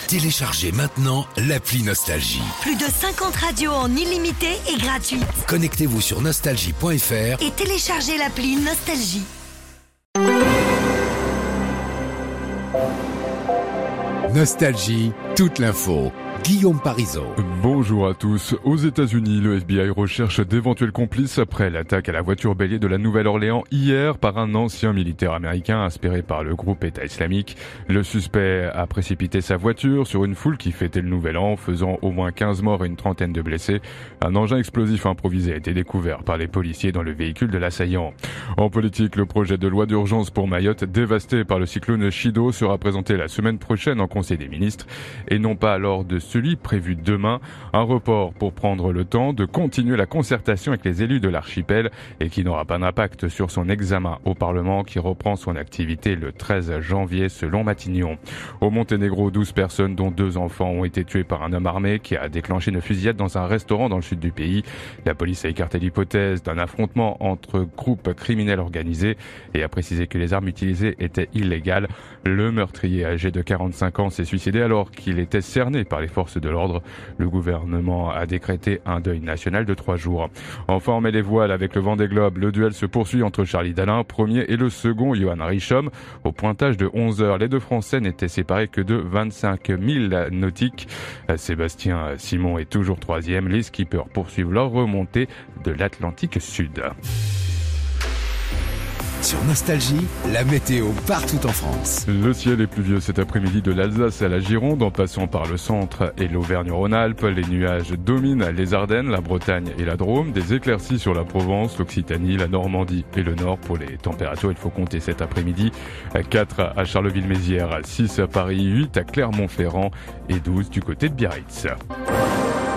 Téléchargez maintenant l'appli Nostalgie. Plus de 50 radios en illimité et gratuite. Connectez-vous sur nostalgie.fr et téléchargez l'appli Nostalgie. Nostalgie, toute l'info. Guillaume Parisot. Bonjour à tous. Aux États-Unis, le FBI recherche d'éventuels complices après l'attaque à la voiture bélier de la Nouvelle-Orléans hier par un ancien militaire américain inspiré par le groupe État islamique. Le suspect a précipité sa voiture sur une foule qui fêtait le Nouvel An, faisant au moins 15 morts et une trentaine de blessés. Un engin explosif improvisé a été découvert par les policiers dans le véhicule de l'assaillant. En politique, le projet de loi d'urgence pour Mayotte, dévasté par le cyclone Chido, sera présenté la semaine prochaine en Conseil des ministres et non pas lors de celui prévu demain. Un report pour prendre le temps de continuer la concertation avec les élus de l'archipel et qui n'aura pas d'impact sur son examen au Parlement qui reprend son activité le 13 janvier selon Matignon. Au Monténégro, 12 personnes dont 2 enfants ont été tués par un homme armé qui a déclenché une fusillade dans un restaurant dans le sud du pays. La police a écarté l'hypothèse d'un affrontement entre groupes criminels organisés et a précisé que les armes utilisées étaient illégales. Le meurtrier âgé de 45 ans s'est suicidé alors qu'il était cerné par les forces de l'ordre. Le gouvernement a décrété un deuil national de 3 jours. Enfin, on met les voiles avec le Vendée Globe. Le duel se poursuit entre Charlie Dalin, premier, et le second, Johan Richomme. Au pointage de 11h, les deux Français n'étaient séparés que de 25 000 nautiques. Sébastien Simon est toujours 3e. Les skippers poursuivent leur remontée de l'Atlantique Sud. Sur Nostalgie, la météo partout en France. Le ciel est pluvieux cet après-midi de l'Alsace à la Gironde, en passant par le centre et l'Auvergne-Rhône-Alpes. Les nuages dominent les Ardennes, la Bretagne et la Drôme. Des éclaircies sur la Provence, l'Occitanie, la Normandie et le Nord. Pour les températures, il faut compter cet après-midi 4 à Charleville-Mézières, 6 à Paris, 8 à Clermont-Ferrand et 12 du côté de Biarritz.